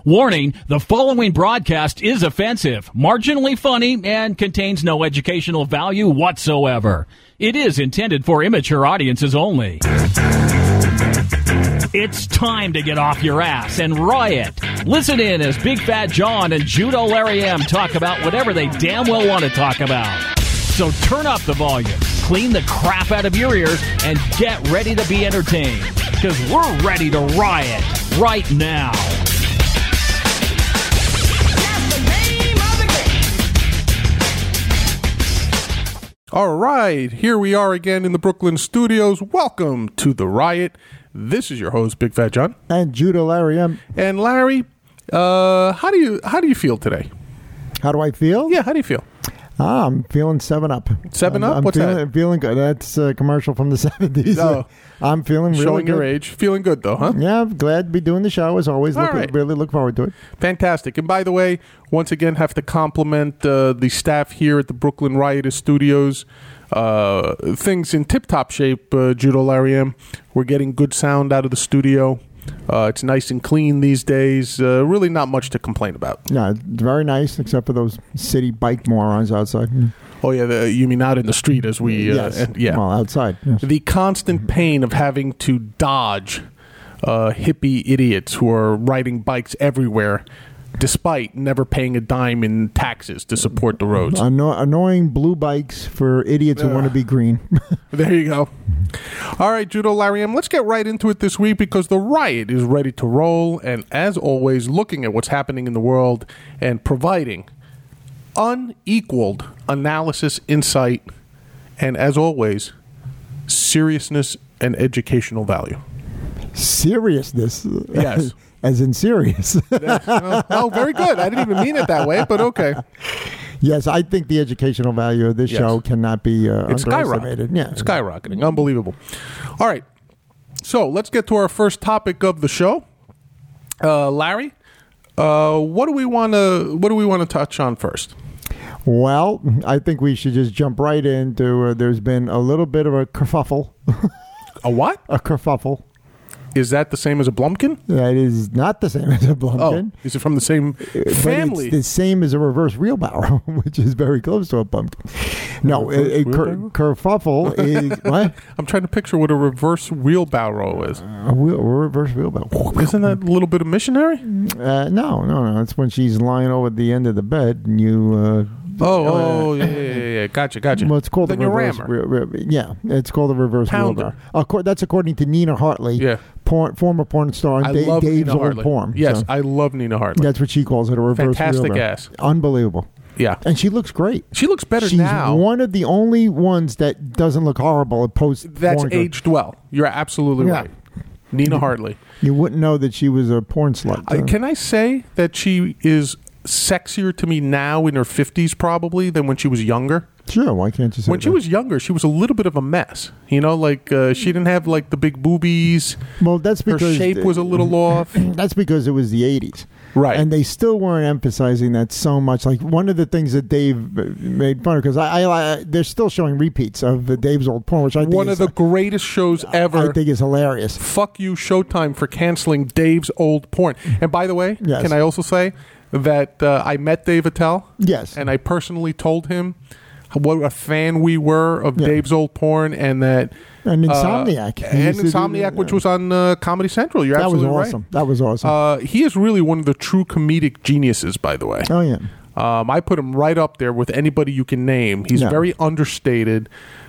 Warning, the following broadcast is offensive, marginally funny, and contains no educational value whatsoever. It is intended for immature audiences only. It's time to get off your ass and riot. Listen in as Big Fat John and Judo Larry M talk about whatever they damn well want to talk about. So turn up the volume, clean the crap out of your ears, and get ready to be entertained. Because we're ready to riot right now. All right, here we are again in the Brooklyn studios. Welcome to The Riot. This is your host, Big Fat John. And Judo Larry M. And Larry, how do you feel today? How do I feel? Yeah, how do you feel? I'm feeling 7-Up. 7-Up? What's that? I'm feeling good. That's a commercial from the 70s. Oh. I'm feeling really Showing good. your age. Feeling good, though, huh? Yeah, I'm glad to be doing the show, as always. Really look forward to it. Fantastic. And by the way, once again, have to compliment the staff here at the Brooklyn Riotous Studios. Things in tip-top shape, Judo Larry M. We're getting good sound out of the studio. It's nice and clean these days. Really not much to complain about. Yeah, it's very nice, except for those city bike morons outside. Oh, yeah, you mean out in the street as we... yes. Yeah. Well, outside. Yes. The constant pain of having to dodge hippie idiots who are riding bikes everywhere despite never paying a dime in taxes to support the roads. Annoying blue bikes for idiots who want to be green. There you go. All right, Judo Larry M., let's get right into it this week because the riot is ready to roll. And as always, looking at what's happening in the world and providing unequaled analysis, insight, and as always, seriousness and educational value. Seriousness? Yes. As in serious. Oh, very good. I didn't even mean it that way, but okay. Yes, I think the educational value of this show cannot be underestimated. Skyrocketing. Yeah. It's skyrocketing. Unbelievable. All right. So let's get to our first topic of the show. Larry, what do we want to touch on first? Well, I think we should just jump right into there's been a little bit of a kerfuffle. A what? A kerfuffle. Is that the same as a Blumpkin? That is not the same as a Blumpkin. Oh, is it from the same family? But it's the same as a reverse wheelbarrow, which is very close to a pumpkin. No, a kerfuffle is... What? I'm trying to picture what a reverse wheelbarrow is. A reverse wheelbarrow. Isn't that a little bit of missionary? No. It's when she's lying over the end of the bed and you... Yeah. Gotcha. Well, it's called then the reverse. It's called the reverse Pounder. wheelbarrow. That's according to Nina Hartley. Yeah. Former porn star and Dave's old porn. Yes, so I love Nina Hartley. That's what she calls it, a reverse Fantastic wheelbarrow. ass. Unbelievable. Yeah. And she looks great. She looks better She's now. She's one of the only ones that doesn't look horrible post. That's aged well. You're absolutely right. Nina Hartley. You wouldn't know that she was a porn slut. Can I say that she is sexier to me now in her 50s probably than when she was younger? Sure, why can't you say When she was younger, she was a little bit of a mess. You know, like she didn't have like the big boobies. Well, that's because her shape was a little off. That's because it was the 80s. Right. And they still weren't emphasizing that so much. Like one of the things that Dave made fun of, because they're still showing repeats of Dave's old porn, which I think one of the greatest shows ever. I think is hilarious. Fuck you, Showtime, for canceling Dave's old porn. And by the way, can I also say that I met Dave Attell? Yes. And I personally told him what a fan we were of Dave's old porn, and that and Insomniac, which was on Comedy Central. You're absolutely right. That was awesome. He is really one of the true comedic geniuses, by the way. Oh yeah. I put him right up there with anybody you can name. He's very understated.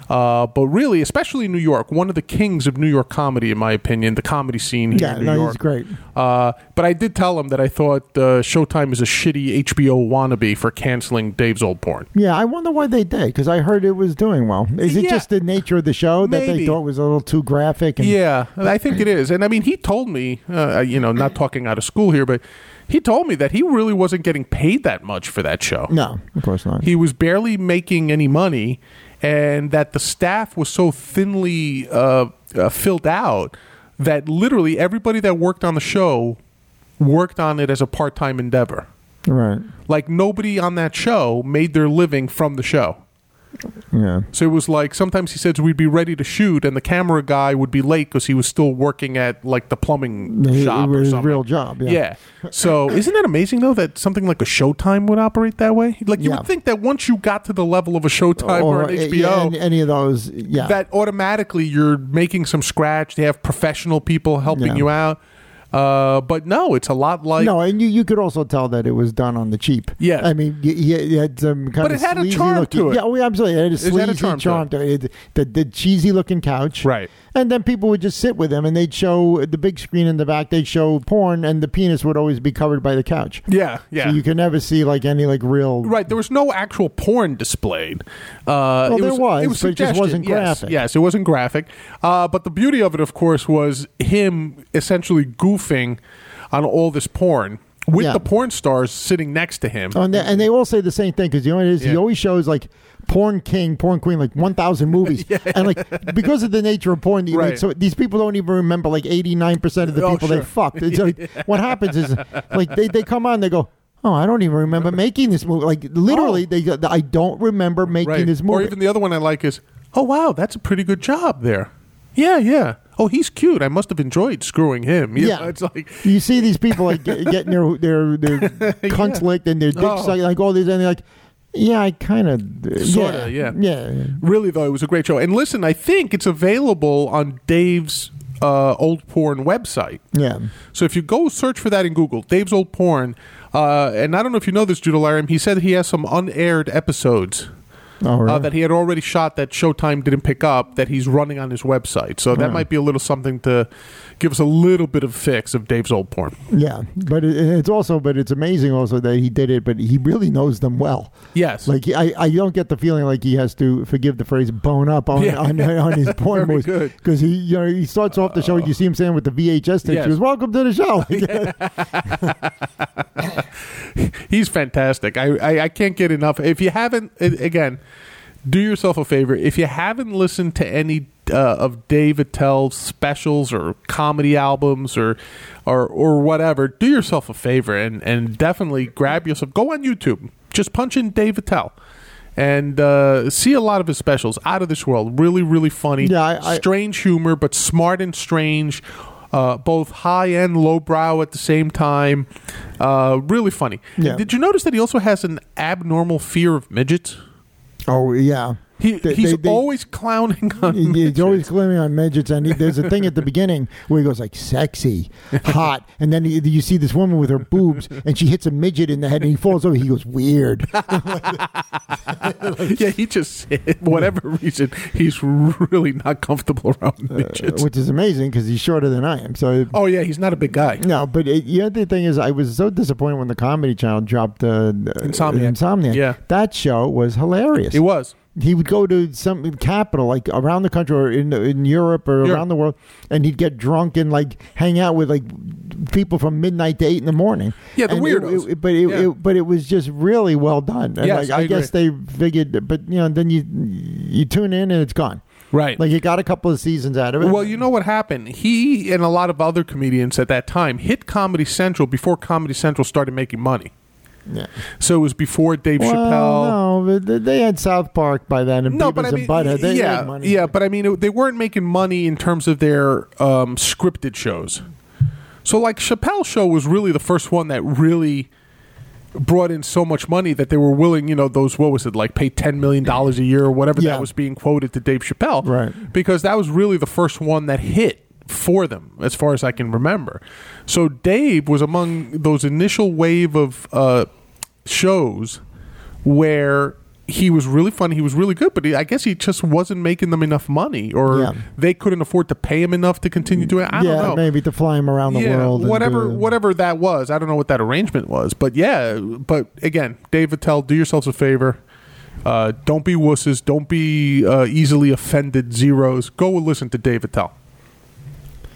But really, especially in New York, one of the kings of New York comedy, in my opinion, the comedy scene here in New York. He's great. But I did tell him that I thought Showtime is a shitty HBO wannabe for canceling Dave's old porn. Yeah, I wonder why they did, because I heard it was doing well. Is it just the nature of the show that they thought was a little too graphic? Yeah, I think it is. And I mean, he told me, not talking out of school here, but he told me that he really wasn't getting paid that much for that show. No, of course not. He was barely making any money, and that the staff was so thinly filled out that literally everybody that worked on the show worked on it as a part-time endeavor. Right. Like nobody on that show made their living from the show. Yeah. So it was like sometimes he said we'd be ready to shoot, and the camera guy would be late because he was still working at like the plumbing shop or His something. real job. Yeah. So isn't that amazing though that something like a Showtime would operate that way? Like you would think that once you got to the level of a Showtime or an HBO, any of those, that automatically you're making some scratch. They have professional people helping you out. But no, it's a lot like... No, and you could also tell that it was done on the cheap. Yeah. I mean, you had some kind but of it had a charm to it. Yeah, absolutely. It had a sleazy charm to it. The cheesy-looking couch. Right. And then people would just sit with them, and they'd show the big screen in the back. They'd show porn, and the penis would always be covered by the couch. Yeah, yeah. So you could never see like any like real... Right, there was no actual porn displayed. Well, there was, but it just wasn't graphic. Yes, it wasn't graphic. But the beauty of it, of course, was him essentially goofing on all this porn with the porn stars sitting next to him. And they all say the same thing because you know what it is? He always shows like porn king, porn queen, like 1,000 movies. And like because of the nature of porn, like, so these people don't even remember like 89% of the people they fucked. It's like, what happens is like they come on, they go, oh, I don't even remember making this movie. Like literally, I don't remember making this movie. Or even the other one I like is, oh wow, that's a pretty good job there. Yeah, yeah. Oh, he's cute. I must have enjoyed screwing him. You know, it's like you see these people like getting their cunts licked and their dicks sucked, like all these, and they're like, yeah, I kind of sort of, yeah. Really though, it was a great show. And listen, I think it's available on Dave's old porn website. Yeah. So if you go search for that in Google, Dave's old porn, and I don't know if you know this, Judah Lariam, he said he has some unaired episodes. Oh, really? That he had already shot that Showtime didn't pick up that he's running on his website. So that might be a little something to give us a little bit of fix of Dave's old porn. Yeah, but it's amazing also that he did it, but he really knows them well. Yes. Like I don't get the feeling like he has to, forgive the phrase, bone up on his porn movies. Because he starts off the show, you see him saying with the VHS tape, he goes, welcome to the show. He's fantastic. I can't get enough. If you haven't, again, do yourself a favor. If you haven't listened to any of Dave Attell's specials or comedy albums or whatever, do yourself a favor and definitely grab yourself. Go on YouTube. Just punch in Dave Attell. And see a lot of his specials. Out of this world. Really, really funny. Strange humor, but smart and strange. Both high and lowbrow at the same time. Really funny. Yeah. Did you notice that he also has an abnormal fear of midgets? Oh, yeah. He's always clowning on midgets. He's always clowning on midgets. And there's a thing at the beginning where he goes like, sexy, hot. And then you see this woman with her boobs, and she hits a midget in the head, and he falls over. He goes, weird. Yeah, he just, whatever reason, he's really not comfortable around midgets. Which is amazing because he's shorter than I am. So, oh, yeah, he's not a big guy. No, but the other thing is I was so disappointed when the Comedy Channel dropped Insomniac. Yeah. That show was hilarious. It was. He would go to some capital, like around the country or in Europe or around the world, and he'd get drunk and like hang out with like people from midnight to 8 in the morning. Yeah, the weirdos. But it was just really well done. And yes, I guess they figured, but then you tune in and it's gone. Right. Like you got a couple of seasons out of it. Well, you know what happened? He and a lot of other comedians at that time hit Comedy Central before Comedy Central started making money. Yeah. So it was before Dave Chappelle. No, but they had South Park by then, and Beavis and Butthead. They had money. Yeah, but I mean, they weren't making money in terms of their scripted shows. So, like, Chappelle's show was really the first one that really brought in so much money that they were willing, those, what was it, like pay $10 million a year or whatever that was being quoted to Dave Chappelle. Right. Because that was really the first one that hit for them, as far as I can remember. So Dave was among those initial wave of shows where he was really funny, he was really good, but I guess he just wasn't making them enough money, or they couldn't afford to pay him enough to continue doing it. I don't know. Maybe to fly him around the world. Whatever that was. I don't know what that arrangement was. But but again, Dave Attell, do yourselves a favor. Don't be wusses. Don't be easily offended zeros. Go listen to Dave Attell.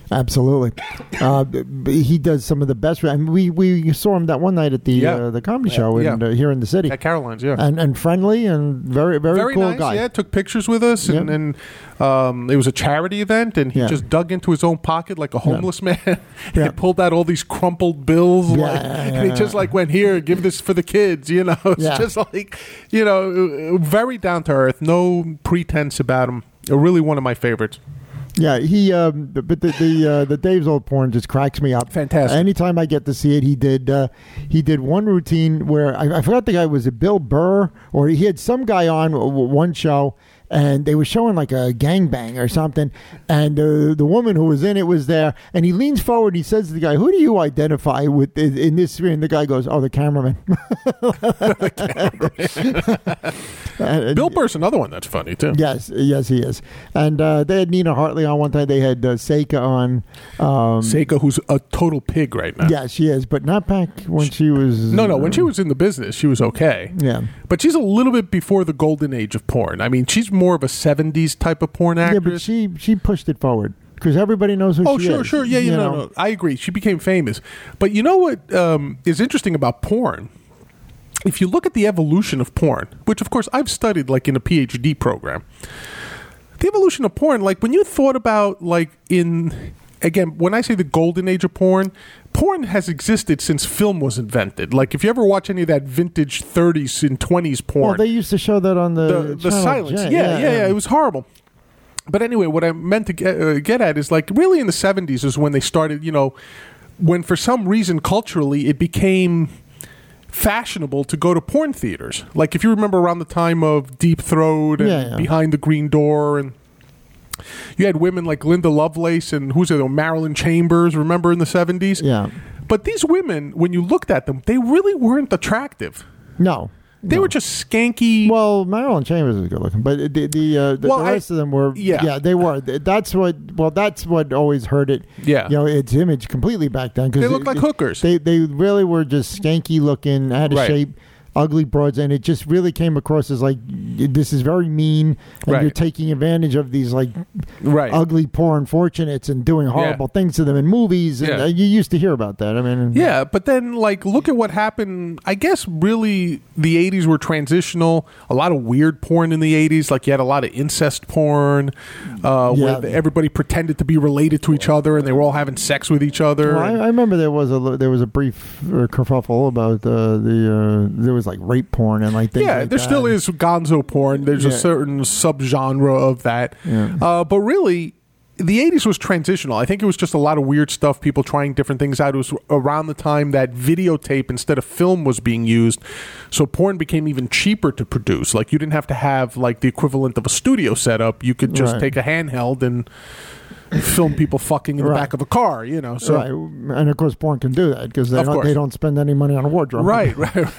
Absolutely. He does some of the best. I mean, we saw him that one night at the comedy show here in the city. At Caroline's, yeah. And friendly and very cool nice, guy. Yeah, took pictures with us. And it was a charity event, and he just dug into his own pocket like a homeless man. He pulled out all these crumpled bills. And he just like went, here, give this for the kids. You know, it's just like, you know, very down to earth. No pretense about him. Really one of my favorites. Yeah, but the Dave's Old Porn just cracks me up. Fantastic. Anytime I get to see it, he did one routine where I forgot the guy, was it Bill Burr, or he had some guy on one show, and they were showing like a gangbang or something, and the woman who was in it was there, and he leans forward and he says to the guy, "Who do you identify with in this screen?" And the guy goes, "Oh, the cameraman." Bill Burr's another one that's funny too. Yes, he is. And they had Nina Hartley on one time. They had Seika on. Seika, who's a total pig right now. Yeah, she is, but not back when she was. No, when she was in the business, she was okay. Yeah, but she's a little bit before the golden age of porn. I mean, she's more of a 70s type of porn actress. Yeah, but she pushed it forward because everybody knows who she is. Oh, sure. Yeah, no. I agree. She became famous. But you know what is interesting about porn? If you look at the evolution of porn, which of course I've studied like in a PhD program, the evolution of porn, like when you thought about like again, when I say the golden age of porn has existed since film was invented. Like if you ever watch any of that vintage 30s and 20s porn. Well, they used to show that on the silence. Yeah. It was horrible. But anyway, what I meant to get at is like really in the 70s is when they started, you know, when for some reason culturally it became fashionable to go to porn theaters. Like if you remember around the time of Deep Throat and Behind the Green Door, and you had women like Linda Lovelace and Marilyn Chambers, remember in the 70s? Yeah. But these women, when you looked at them, they really weren't attractive. No. They were just skanky. Well, Marilyn Chambers was good looking, but the rest of them were. Yeah, they were. That's what always hurt it. Yeah, you know, its image completely back then because they looked like hookers. They really were just skanky looking, had a shape, ugly broads, and it just really came across as like this is very mean, and you're taking advantage of these like ugly poor unfortunates and doing horrible things to them in movies. And you used to hear about that. I mean, but then like look at what happened. I guess really the 80s were transitional. A lot of weird porn in the 80s. Like you had a lot of incest porn where everybody pretended to be related to each other and they were all having sex with each other. Well, I remember there was a brief kerfuffle about there was like rape porn and like things like there still is gonzo porn. There's a certain subgenre of that. But really, the 80s was transitional. I think it was just a lot of weird stuff, people trying different things out. It was around the time that videotape instead of film was being used. So porn became even cheaper to produce. Like you didn't have to have like the equivalent of a studio setup. You could just take a handheld and film people fucking in the back of a car, you know. So, and of course, porn can do that because they don't spend any money on a wardrobe, right,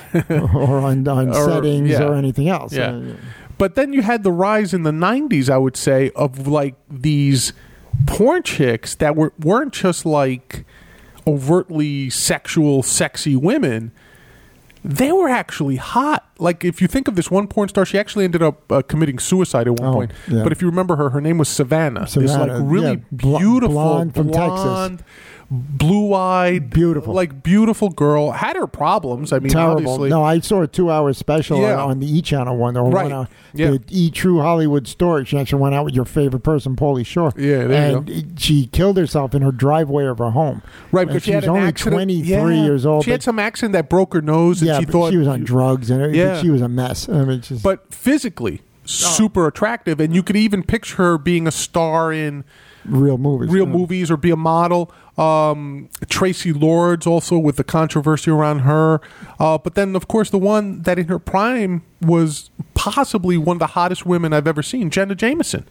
or on settings or anything else. But then you had the rise in the 90s, I would say, of like these porn chicks that weren't just like overtly sexual, sexy women. They were actually hot. Like, if you think of this one porn star, she actually ended up committing suicide at one point. Yeah. But if you remember her name was Savannah. This, like, really beautiful blonde from Texas. Blue-eyed, beautiful girl. Had her problems. I mean, terrible. Obviously. No, I saw a 2-hour special on the E! Channel one. Or the E! True Hollywood Story. She actually went out with your favorite person, Pauly Shore. Yeah, there you go. She killed herself in her driveway of her home. Right, because she was only 23 years old. She had some accident that broke her nose. And she thought she was on drugs and she was a mess. I mean, but physically, super attractive, and you could even picture her being a star in real movies or be a model. Tracy Lords also with the controversy around her, but then of course the one that in her prime was possibly one of the hottest women I've ever seen, Jenna Jameson.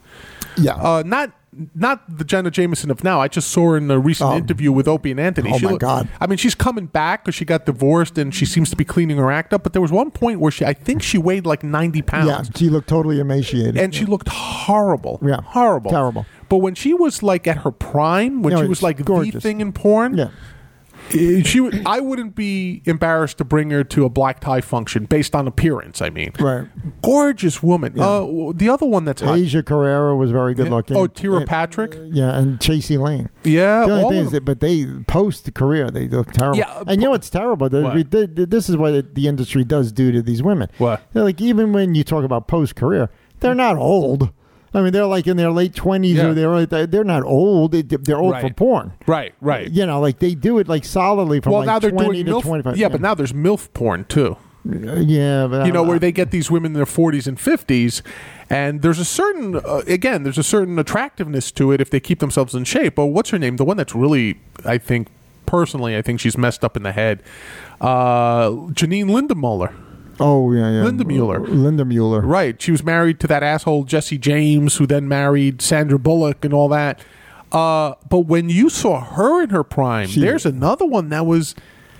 Not the Jenna Jameson of now. I just saw her in a recent interview with Opie and Anthony. Oh my God! I mean, she's coming back because she got divorced and she seems to be cleaning her act up. But there was one point where I think she weighed like 90 pounds. Yeah, she looked totally emaciated, and she looked horrible. Yeah, horrible, terrible. But when she was like at her prime, when she was like gorgeous. The thing in porn, I wouldn't be embarrassed to bring her to a black tie function based on appearance. I mean, right? Gorgeous woman. Yeah. The other one that's hot. Asia Carrera was very good looking. Oh, Tira Patrick. Yeah, and Chasey Lane. Yeah. The only thing is but they post career they look terrible. Yeah, and you know what's terrible? This is what the industry does do to these women. What? They're like, even when you talk about post career, they're not old. I mean, they're like in their late 20s, or they're not old. They're old for porn. Right. You know, like they do it like solidly from now they're 20 doing to 25. Yeah, but now there's MILF porn too. Yeah, but where they get these women in their 40s and 50s, and there's a certain there's a certain attractiveness to it if they keep themselves in shape. Oh, what's her name? The one that's really, I think she's messed up in the head. Janine Lindemuller. Oh, yeah. Linda Mueller. Right. She was married to that asshole Jesse James, who then married Sandra Bullock and all that. But when you saw her in her prime, there's another one that was,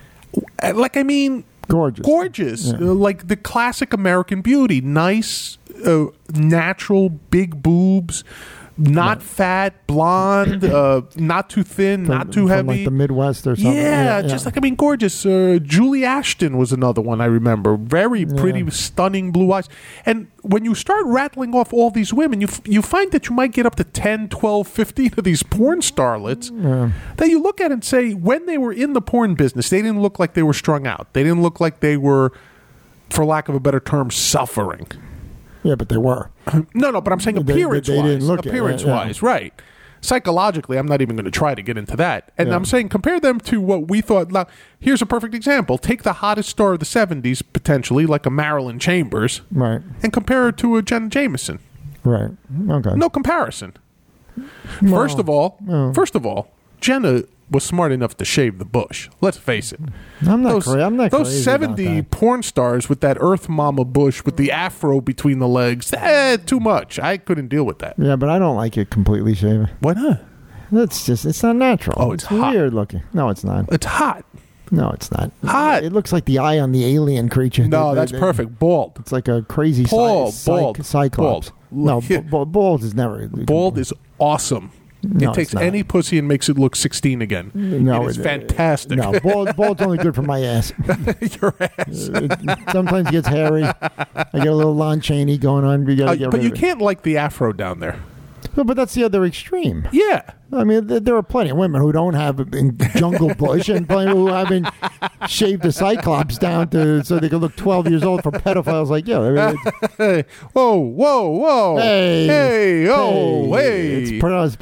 gorgeous. Yeah. Like the classic American beauty. Nice, natural, big boobs. Not fat, blonde, not too thin, not too heavy. From like the Midwest or something. Yeah, just gorgeous. Julie Ashton was another one I remember. Very pretty, stunning blue eyes. And when you start rattling off all these women, you find that you might get up to 10, 12, 15 of these porn starlets that you look at and say, when they were in the porn business, they didn't look like they were strung out. They didn't look like they were, for lack of a better term, suffering. Yeah, but they were. No, but I'm saying appearance-wise. Right. Psychologically, I'm not even going to try to get into that. And I'm saying compare them to what we thought. Now, here's a perfect example. Take the hottest star of the 70s, potentially, like a Marilyn Chambers, right, and compare her to a Jenna Jameson. Right. Okay. No comparison. First of all, Jenna was smart enough to shave the bush. Let's face it. I'm not crazy. Those 70 porn stars with that Earth Mama bush with the afro between the legs, too much. I couldn't deal with that. Yeah, but I don't like it completely shaven. Why not? It's not natural. Oh, it's hot. Weird looking. No, it's not. It's hot. No, it's not. Hot. It looks like the eye on the alien creature. No, that's perfect. Bald. It's like a crazy cyclops. No, bald is never. Bald is awesome. No, it takes any pussy and makes it look 16 again. No, it's fantastic. No, bald's only good for my ass. Your ass. It sometimes gets hairy. I get a little Lon Chaney going on. But you can't like the afro down there. No, but that's the other extreme. Yeah. I mean, there are plenty of women who don't have in jungle bush and plenty who haven't shaved the cyclops down so they can look 12 years old for pedophiles like you. I mean, whoa. Hey. It's pronounced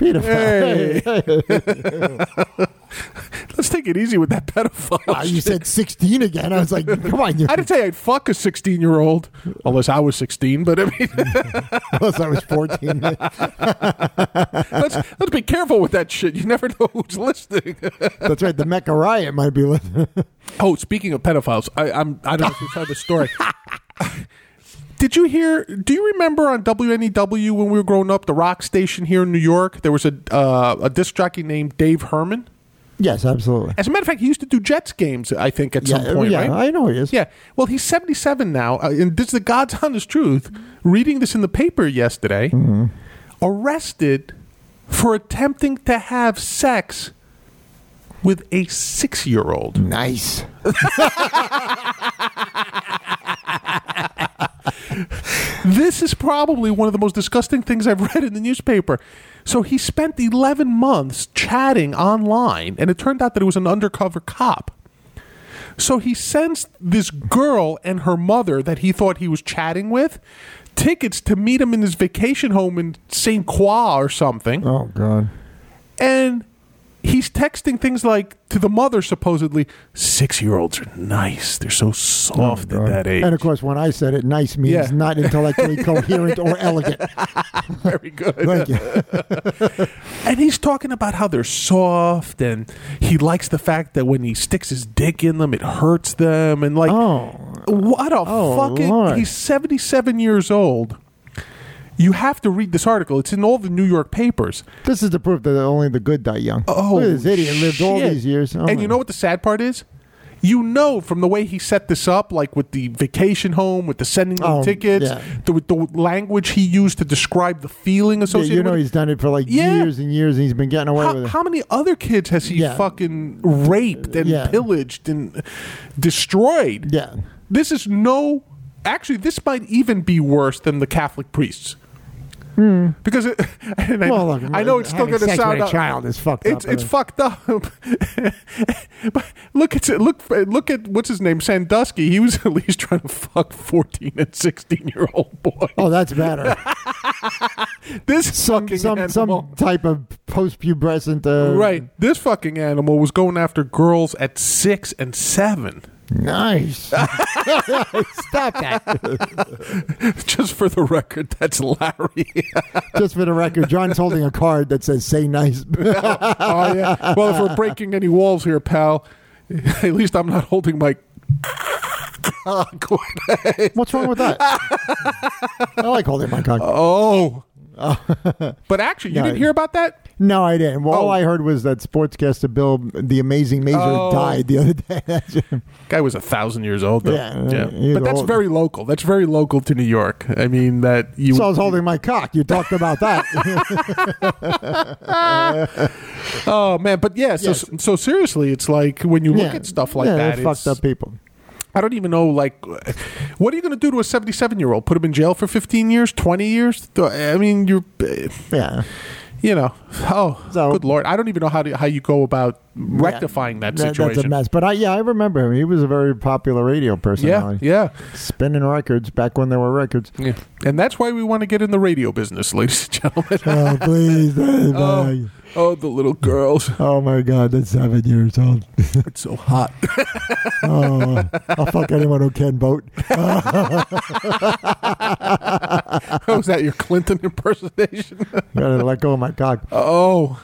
pedophile. Hey. Let's take it easy with that pedophile. You said 16 again. I was like, come on. I didn't say I'd fuck a 16-year-old, unless I was 16, but I mean... unless I was 14. Let's be careful with that shit. You never know who's listening. That's right. The Mecca Riot might be listening. Oh, speaking of pedophiles, I don't know if you've heard the story. Do you remember on WNEW when we were growing up, the rock station here in New York, there was a disc jockey named Dave Herman? Yes, absolutely. As a matter of fact, he used to do Jets games, I think, at some point, right? I know he is. Yeah. Well, he's 77 now, and this is the God's honest truth. Reading this in the paper yesterday, arrested for attempting to have sex with a 6-year-old. Nice. This is probably one of the most disgusting things I've read in the newspaper. So he spent 11 months chatting online, and it turned out that it was an undercover cop. So he sends this girl and her mother that he thought he was chatting with tickets to meet him in his vacation home in St. Croix or something. Oh, God. And he's texting things like, to the mother supposedly, 6-year-olds are nice. They're so soft at that age. And of course, when I said it, nice means not intellectually coherent or elegant. Very good. Thank you. And he's talking about how they're soft, and he likes the fact that when he sticks his dick in them, it hurts them. And like, what a fucking... Lord. He's 77 years old. You have to read this article. It's in all the New York papers. This is the proof that only the good die young. Oh, look at this idiot lived all these years. And you know what the sad part is? You know, from the way he set this up, like with the vacation home, with the sending them tickets, the language he used to describe the feeling associated with it. He's done it for like years and years, and he's been getting away with it. How many other kids has he fucking raped and pillaged and destroyed? Yeah. This is actually, this might even be worse than the Catholic priests. Because I know it's still going to sound a child is fucked up. It's fucked up. But look at what's his name, Sandusky. He was at least trying to fuck 14 and 16-year-old boys. Oh, that's better. This some type of post-pubescent. Right. This fucking animal was going after girls at 6 and 7. Nice. Stop that. Just for the record, that's Larry. Just for the record, John's holding a card that says "Say nice." Oh yeah. Well, if we're breaking any walls here, pal, at least I'm not holding my. What's wrong with that? I like holding my cock. Oh. But actually, you didn't hear about that? No, I didn't. Well, all I heard was that sportscaster Bill, the Amazing Mazer, died the other day. Guy was 1,000 years old, though. Yeah. But that's very local. That's very local to New York. I mean, that you. So I was holding my cock. You talked about that. Oh man, but so seriously, it's like when you look at stuff like that, fucked up people. I don't even know, like, what are you going to do to a 77-year-old? Put him in jail for 15 years, 20 years? I mean, you're... Yeah. You know, good Lord. I don't even know how you go about rectifying that situation. That's a mess. But I remember him. He was a very popular radio personality. Yeah. Spinning records back when there were records. Yeah. And that's why we want to get in the radio business, ladies and gentlemen. Oh, please. The little girls. Oh, my God. That's 7 years old. It's so hot. I'll fuck anyone who can vote. Was that your Clinton impersonation? Gotta let go of my cock. Oh.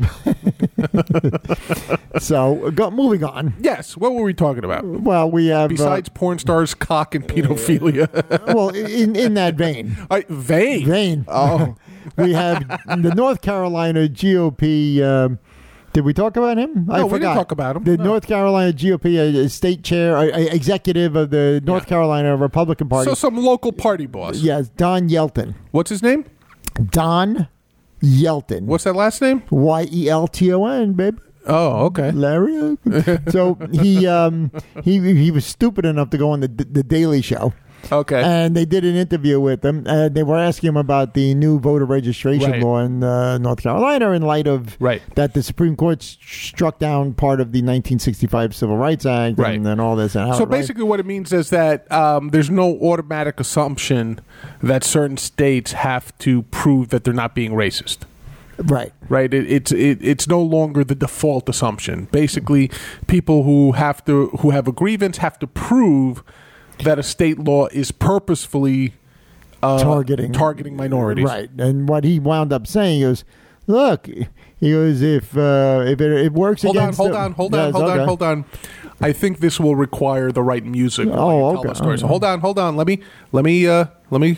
So, moving on. Yes. What were we talking about? Well, we have... Besides porn stars, cock, and pedophilia. Well, in that vein. Vein? Oh. We have the North Carolina GOP... did we talk about him? No, we didn't talk about him. The North Carolina GOP state chair, executive of the North Carolina Republican Party. So some local party boss. Yes, Don Yelton. What's his name? Don Yelton. What's that last name? Yelton, baby. Oh, okay. Larry. So he was stupid enough to go on the Daily Show. Okay. And they did an interview with him. They were asking him about the new voter registration law in North Carolina in light of that the Supreme Court struck down part of the 1965 Civil Rights Act and all this. And so basically what it means is that there's no automatic assumption that certain states have to prove that they're not being racist. Right. It's no longer the default assumption. Basically, people who have a grievance have to prove that a state law is purposefully targeting minorities. Right. And what he wound up saying is, look, he goes, if it works against... Hold on. I think this will require the right music. Tell the story. So hold on. Let me.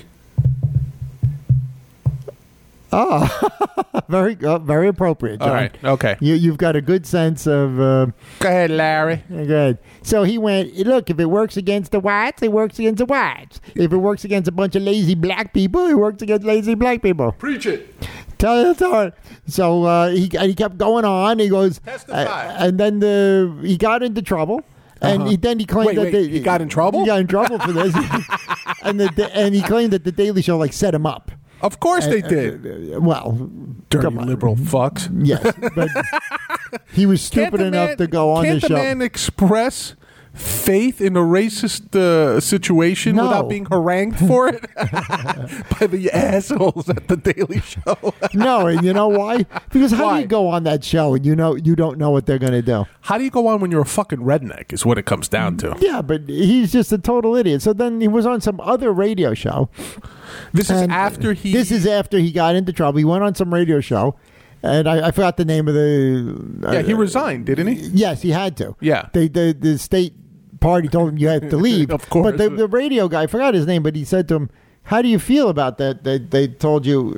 Very appropriate, John. All right, okay. You've got a good sense of... Go ahead, Larry. Good. So he went, look, if it works against the whites, it works against the whites. If it works against a bunch of lazy black people, it works against lazy black people. Preach it. Tell it. So he kept going on. He goes... Testify. And then he got into trouble. And then he claimed he got in trouble? He got in trouble for this. and he claimed that the Daily Show set him up. Of course they did. Well, dirty liberal fucks. Yes, but he was stupid enough to go on the show. Can't the man express faith in a racist situation without being harangued for it by the assholes at the Daily Show? No, and you know why? Because how do you go on that show and you don't know what they're going to do? How do you go on when you're a fucking redneck is what it comes down to. Yeah, but he's just a total idiot. So then he was on some other radio show. This is after he got into trouble. He went on some radio show. And I forgot the name of the... he resigned, didn't he? Yes, he had to. Yeah. The state party told him you had to leave. Of course. But the radio guy, I forgot his name, but he said to him, how do you feel about that? They told you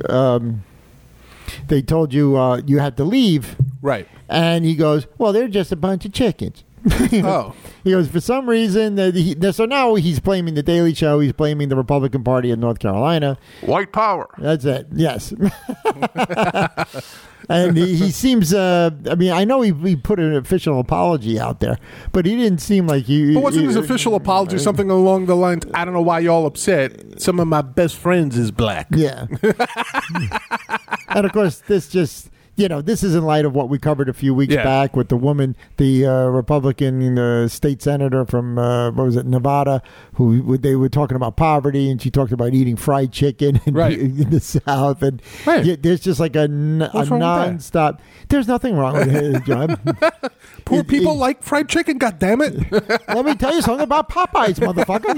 you had to leave. Right. And he goes, well, they're just a bunch of chickens. Oh. He goes, for some reason, so now he's blaming the Daily Show. He's blaming the Republican Party in North Carolina. White power. That's it. Yes. And he seems, I know he put an official apology out there, but he didn't seem like he... But wasn't his official apology something along the lines, I don't know why y'all upset. Some of my best friends is black. Yeah. And, of course, this just... this is in light of what we covered a few weeks back with the woman, the Republican state senator from, Nevada, who they were talking about poverty, and she talked about eating fried chicken in the South. And there's just like a nonstop. There's nothing wrong with it, John. Poor people like fried chicken, goddammit. Let me tell you something about Popeyes, motherfucker.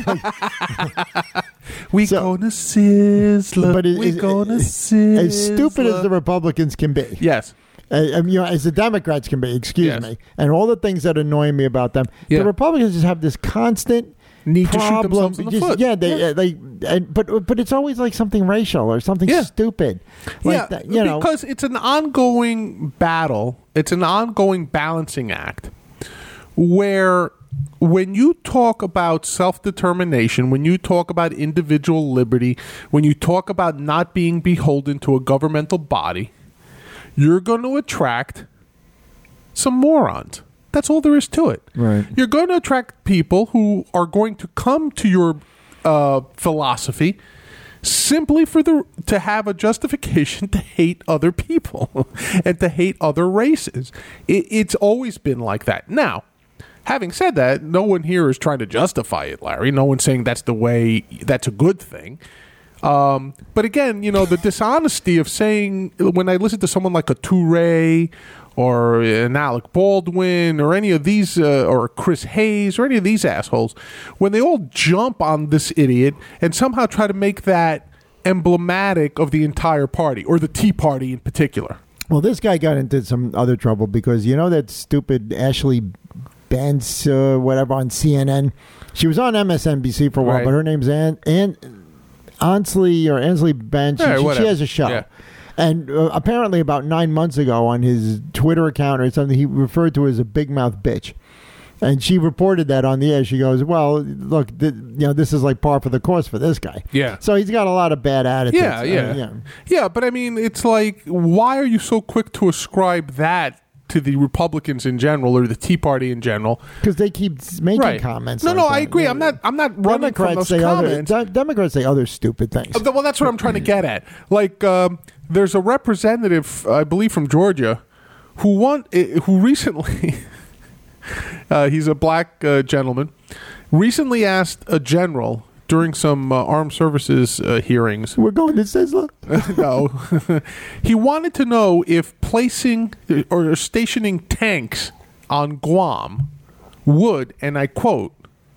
We gonna sizzle. But we gonna sizzle. As stupid as the Republicans can be. Yes. As the Democrats can be, excuse me, and all the things that annoy me about them, the Republicans just have this constant need problem. To shoot themselves in the foot. Yeah, but it's always like something racial or something stupid. Like that, because it's an ongoing battle. It's an ongoing balancing act where when you talk about self-determination, when you talk about individual liberty, when you talk about not being beholden to a governmental body, you're going to attract some morons. That's all there is to it. Right. You're going to attract people who are going to come to your philosophy simply to have a justification to hate other people and to hate other races. It's always been like that. Now, having said that, no one here is trying to justify it, Larry. No one's saying that's a good thing. But again, the dishonesty of saying, when I listen to someone like a Toure or an Alec Baldwin or any of these, or Chris Hayes or any of these assholes, when they all jump on this idiot and somehow try to make that emblematic of the entire party or the Tea Party in particular. Well, this guy got into some other trouble because that stupid Ashley Benz, whatever, on CNN. She was on MSNBC for a while, but her name's Ansley Bench. She has a show. Yeah. And apparently about 9 months ago on his Twitter account or something, he referred to her as a big mouth bitch. And she reported that on the air. She goes, well, look, this is like par for the course for this guy. Yeah. So he's got a lot of bad attitudes. Yeah, but I mean, it's like, why are you so quick to ascribe that to the Republicans in general or the Tea Party in general? Because they keep making comments. No, I agree. I'm not running from those comments. Democrats say other stupid things. Well, that's what I'm trying to get at. Like, there's a representative, I believe, from Georgia, who recently, he's a black gentleman, recently asked a general during some armed services hearings. We're going to Sizzler? No. He wanted to know if placing or stationing tanks on Guam would, and I quote,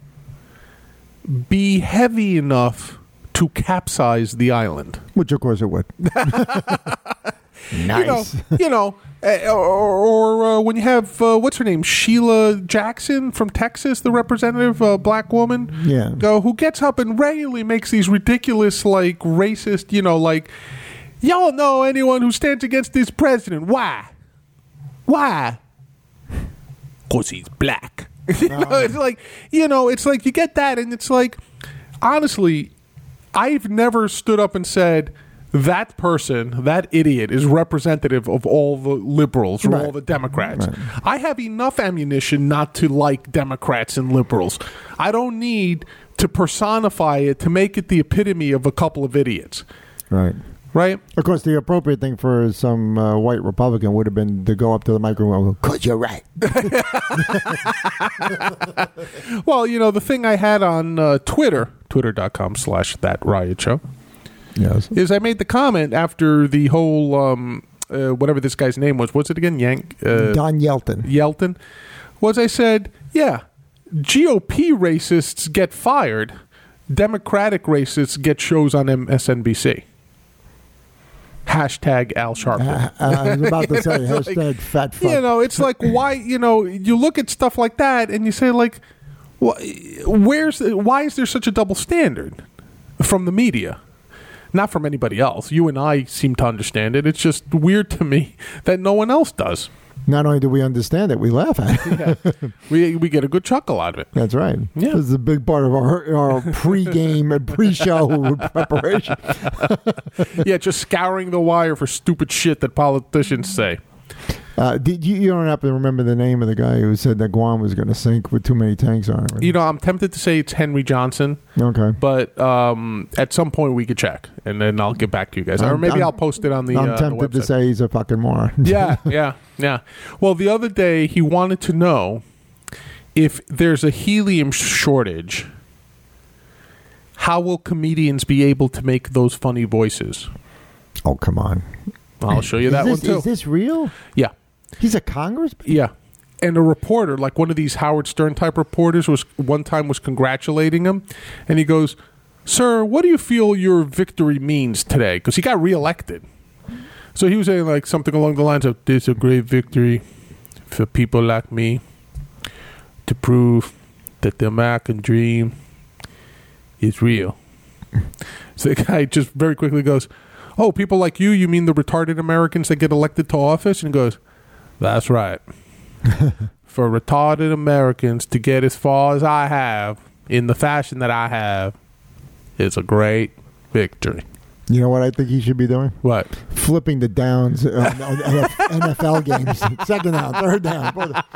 be heavy enough to capsize the island. Which, of course, it would. Nice. Or when you have, what's her name? Sheila Jackson from Texas, the representative, black woman. Yeah. Who gets up and regularly makes these ridiculous, like, racist, like, y'all know anyone who stands against this president. Why? Because he's black. It's like, it's like you get that, and it's like, honestly, I've never stood up and said, that person, that idiot, is representative of all the liberals or all the Democrats. Right. I have enough ammunition not to like Democrats and liberals. I don't need to personify it to make it the epitome of a couple of idiots. Right. Right? Of course, the appropriate thing for some white Republican would have been to go up to the microphone and go, because you're right. Well, the thing I had on Twitter, twitter.com/thatriotshow, yes, is I made the comment after the whole, whatever this guy's name was. What's it again? Don Yelton. Yelton. I said, yeah, GOP racists get fired. Democratic racists get shows on MSNBC. Hashtag Al Sharpton. I was about to say, hashtag fat fuck. It's like, why, you look at stuff like that and you say, like, why is there such a double standard from the media? Not from anybody else. You and I seem to understand it. It's just weird to me that no one else does. Not only do we understand it, we laugh at it. Yeah. We get a good chuckle out of it. That's right. Yeah. This is a big part of our pre-game and pre-show preparation. Yeah, just scouring the wire for stupid shit that politicians say. You don't happen to remember the name of the guy who said that Guam was going to sink with too many tanks on it? You know, I'm tempted to say it's Henry Johnson. Okay. But at some point we could check, and then I'll get back to you guys. Or maybe I'll post it on the I'm tempted the to say he's a fucking moron. Yeah. Well, the other day he wanted to know if there's a helium shortage, how will comedians be able to make those funny voices? Oh, come on. I'll show you that one, too. Is this real? Yeah. He's a congressman? Yeah. And a reporter, like one of these Howard Stern type reporters, was congratulating him. And he goes, "Sir, what do you feel your victory means today?" Because he got reelected. So he was saying like something along the lines of, "This is a great victory for people like me to prove that the American dream is real." So the guy just very quickly goes, "Oh, people like you mean the retarded Americans that get elected to office?" And he goes, "That's right. For retarded Americans to get as far as I have in the fashion that I have is a great victory." You know what I think he should be doing? What? Flipping the downs on NFL games. Second down, third down.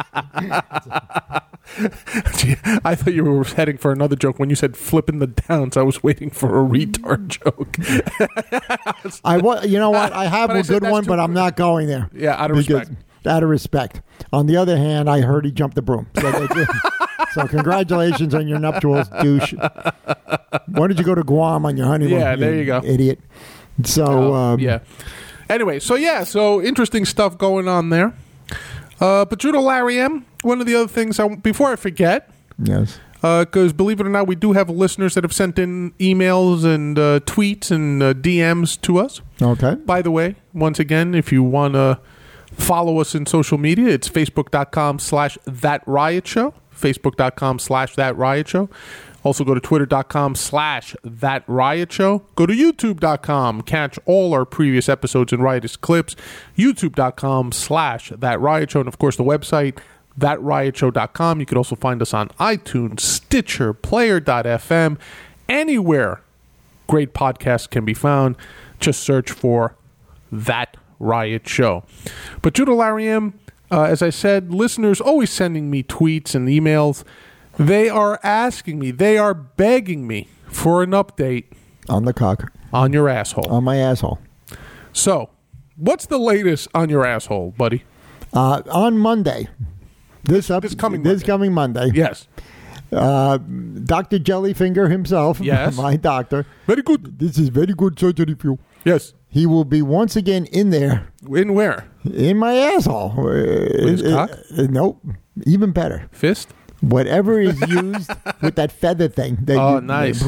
Gee, I thought you were heading for another joke. When you said flipping the downs, I was waiting for a retard joke. You know what? I have a good one, but I'm not going there. Yeah, out of respect. Out of respect. On the other hand, I heard he jumped the broom. So congratulations on your nuptials, douche. Why did you go to Guam on your honeymoon? Yeah, there you go. Idiot. So, yeah. Anyway, so interesting stuff going on there. But Judo Larry M., one of the other things, before I forget, yes, because believe it or not, we do have listeners that have sent in emails and tweets and DMs to us. Okay. By the way, once again, if you want to follow us in social media, it's facebook.com/thatriotshow, facebook.com/thatriotshow. Also go to twitter.com/thatriotshow. Go to youtube.com. Catch all our previous episodes and riotous clips. youtube.com/thatriotshow. And of course the website, thatriotshow.com. You can also find us on iTunes, Stitcher, Player.fm, anywhere great podcasts can be found. Just search for That Riot Show. But Judo Larry M., as I said, listeners always sending me tweets and emails. They are asking me, they are begging me for an update on the cock, on your asshole, on my asshole. So, what's the latest on your asshole, buddy? On Monday, this coming Monday, yes. Dr. Jellyfinger himself, yes, my doctor. Very good. This is very good surgery for you. Yes. He will be once again in there. In where? In my asshole. With his cock? Nope. Even better. Fist? Whatever is used with that feather thing. Nice.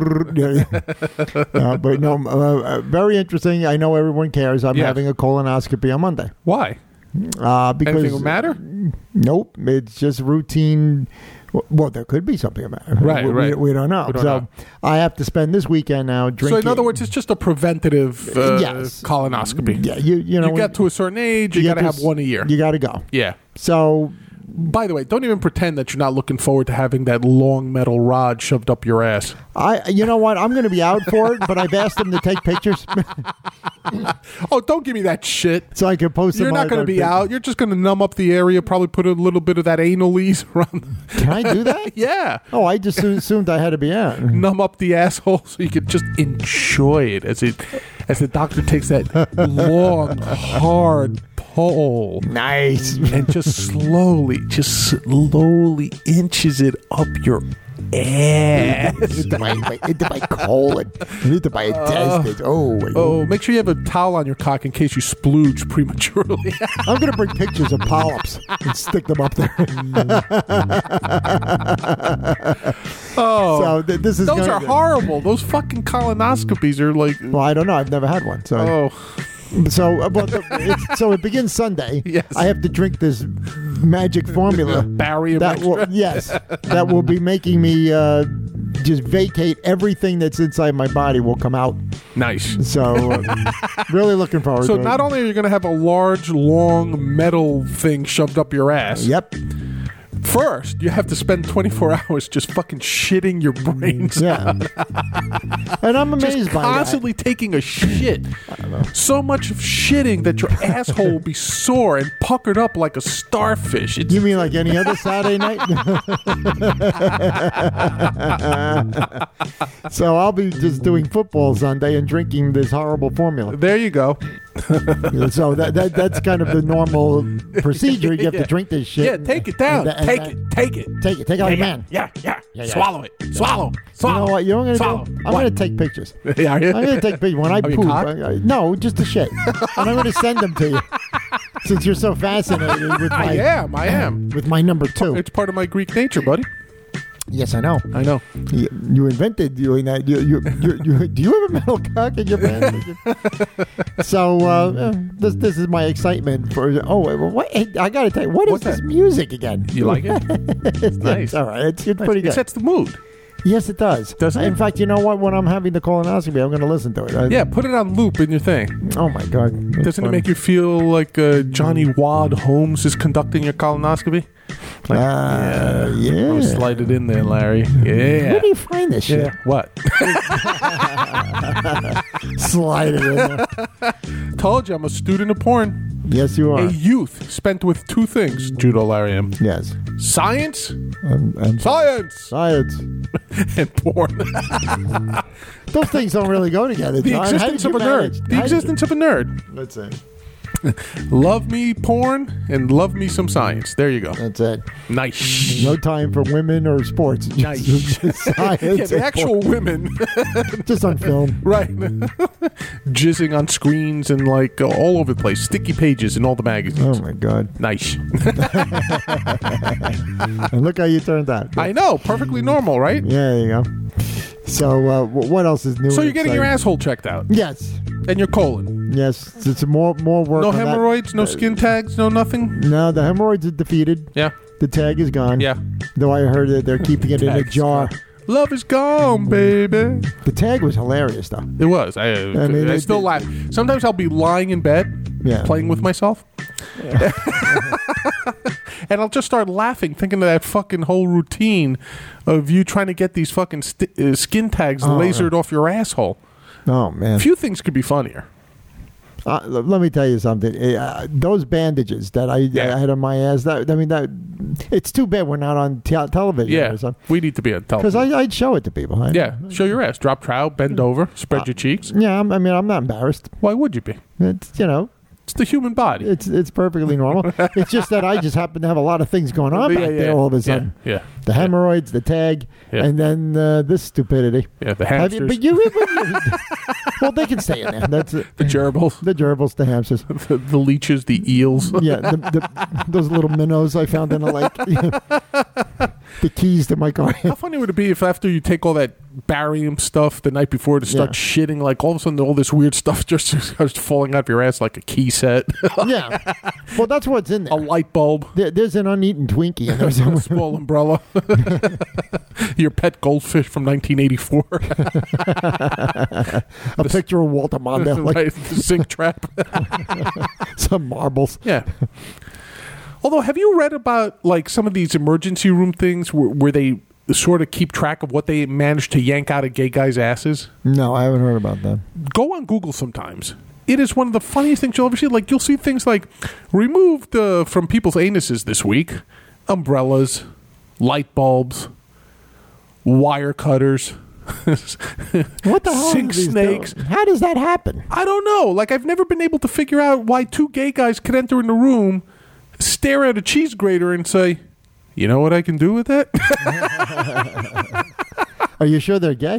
But no, very interesting. I know everyone cares. I'm having a colonoscopy on Monday. Why? Because anything will matter? Nope. It's just routine. Well, there could be something about it. Right. We don't know. So I have to spend this weekend now drinking. So in other words, it's just a preventative colonoscopy. Yeah, you get to a certain age, you got to have one a year. You got to go. Yeah. So, by the way, don't even pretend that you're not looking forward to having that long metal rod shoved up your ass. You know what? I'm going to be out for it, but I've asked them to take pictures. Oh, don't give me that shit. So I can post them. You're not going to be out. You're just going to numb up the area, probably put a little bit of that anal ease around. Can I do that? Yeah. Oh, I just assumed I had to be out. Numb up the asshole so you could just enjoy it as the doctor takes that long, hard pull. Nice. And just slowly inches it up your ass. into my colon. Into my intestines. Make sure you have a towel on your cock in case you splooge prematurely. I'm going to bring pictures of polyps and stick them up there. So those are horrible. Those fucking colonoscopies are like... Well, I don't know. I've never had one. So. So it begins Sunday. Yes. I have to drink this magic formula. Barium extra. That will be making me just vacate everything that's inside my body will come out. Nice. So, really looking forward to it. So not only are you going to have a large, long metal thing shoved up your ass. Yep. First, you have to spend 24 hours just fucking shitting your brains out. And I'm amazed just by that. constantly taking a shit. So much of shitting that your asshole will be sore and puckered up like a starfish. You mean like any other Saturday night? So I'll be just doing football Sunday and drinking this horrible formula. There you go. So that's kind of the normal procedure. You have to drink this shit. Yeah, take it down. Take it. Take it like a man. Yeah. Swallow it. Swallow. You know what? You know what I'm going to do? I'm going to take pictures. Yeah, are you? I'm going to take pictures. When I poop. No, just the shit. And I'm going to send them to you. Since you're so fascinated with my... I am. With my number 2. It's part of my Greek nature, buddy. Yes, I know. You invented doing that. Do you have a metal cock in your pants? So this is my excitement for. What? Hey, I got to tell you, what is this music again? You like it? It's nice. It's all right. It's pretty good. It sets the mood. Yes, it does. Doesn't it? In fact, you know what? When I'm having the colonoscopy, I'm going to listen to it. Put it on loop in your thing. Oh my God! Doesn't it make you feel like Johnny Wad Holmes is conducting your colonoscopy? Like, yeah. I'll slide it in there, Larry. Yeah. Where do you find this shit? Yeah. What? Slide it in there. Told you, I'm a student of porn. Yes, you are. A youth spent with 2 things, Judo Lariam. Yes. Science. And Science. And porn. Those things don't really go together, The John. existence of a nerd. The existence of a nerd. That's it. Love me porn and love me some science. There you go. That's it. Nice. No time for women or sports. Nice. Just science. The actual women. Just on film. Right. Jizzing on screens and like all over the place. Sticky pages in all the magazines. Oh my God. Nice. And look how you turned out. I know. Perfectly normal, right? Yeah, there you go. So what else is new? So you're getting your asshole checked out. Yes. And your colon. Yes. It's more work. No on hemorrhoids, that. no skin tags, no nothing? No, the hemorrhoids are defeated. Yeah. The tag is gone. Yeah. Though I heard that they're keeping it in a jar. Love is gone, baby. The tag was hilarious, though. It was. I still laugh. Sometimes I'll be lying in bed, playing with myself. Yeah. And I'll just start laughing, thinking of that fucking whole routine of you trying to get these fucking skin tags lasered off your asshole. Oh, man. Few things could be funnier. Let me tell you something. Those bandages that I had on my ass, it's too bad we're not on television. Yeah, we need to be on television. Because I'd show it to people. Show your ass. Drop trout, bend over, spread your cheeks. Yeah, I'm not embarrassed. Why would you be? It's It's the human body. It's perfectly normal. It's just that I just happen to have a lot of things going on back there all of a sudden. Yeah. The hemorrhoids, the tag, and then this stupidity. Yeah, the hamsters. Well, they can stay in there. That's it. The gerbils. The gerbils, the hamsters. The leeches, the eels. Yeah, those little minnows I found in the lake. The keys to my car. How funny would it be if after you take all that barium stuff the night before to start shitting, like all of a sudden all this weird stuff just starts falling out of your ass like a key set? Yeah. Well, that's what's in there. A light bulb. There's an uneaten Twinkie in there somewhere. A small umbrella. Your pet goldfish from 1984. A picture of Walter Mondale. Right, the sink trap. Some marbles. Yeah. Although, have you read about like some of these emergency room things where they sort of keep track of what they manage to yank out of gay guys' asses? No, I haven't heard about that. Go on Google sometimes. It is one of the funniest things you'll ever see. Like, you'll see things like removed from people's anuses this week: umbrellas, light bulbs, wire cutters. What the hell? Sink snakes. How does that happen? I don't know. Like, I've never been able to figure out why 2 gay guys could enter in the room, stare at a cheese grater, and say, "You know what I can do with that?" Are you sure they're gay?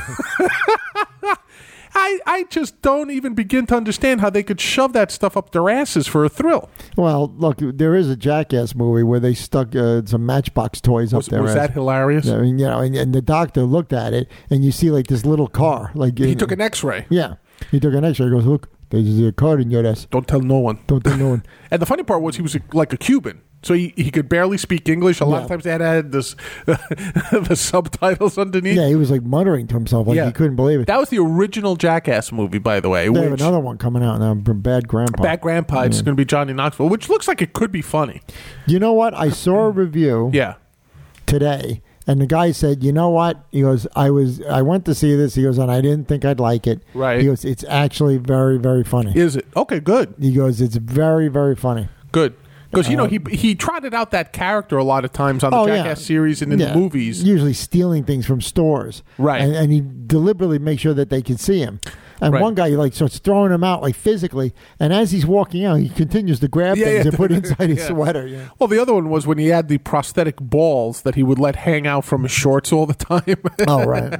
I just don't even begin to understand how they could shove that stuff up their asses for a thrill. Well, look, there is a Jackass movie where they stuck some Matchbox toys up there. Was that hilarious? I mean, and the doctor looked at it, and you see like this little car. Like he took an X-ray. Yeah, he took an X-ray. He goes, "Look, There's a code in your ass. Don't tell no one. Don't tell no one. And the funny part was he was like a Cuban. So he could barely speak English. A lot of times they had this, the subtitles underneath. Yeah, he was like muttering to himself like he couldn't believe it. That was the original Jackass movie, by the way. They have another one coming out now, Bad Grandpa. Bad Grandpa. It's going to be Johnny Knoxville, which looks like it could be funny. You know what? I saw a review today, and the guy said, you know what? He goes, I went to see this. He goes, and I didn't think I'd like it. Right. He goes, it's actually very, very funny. Is it? Okay, good. He goes, it's very, very funny. Good. Because, he trotted out that character a lot of times on the Jackass series and in the movies. Usually stealing things from stores. Right. And he deliberately makes sure that they can see him. And one guy starts throwing him out physically, and as he's walking out, he continues to grab things and put inside his sweater. Yeah. Well, the other one was when he had the prosthetic balls that he would let hang out from his shorts all the time. Oh, right.